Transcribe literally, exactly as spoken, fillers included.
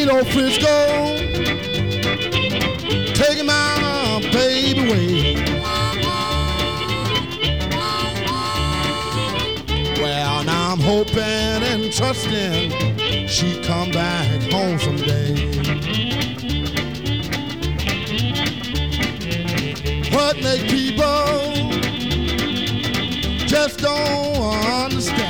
Toledo, Frisco, taking my baby away. Well, now I'm hoping and trusting she come back home someday. What make people just don't understand?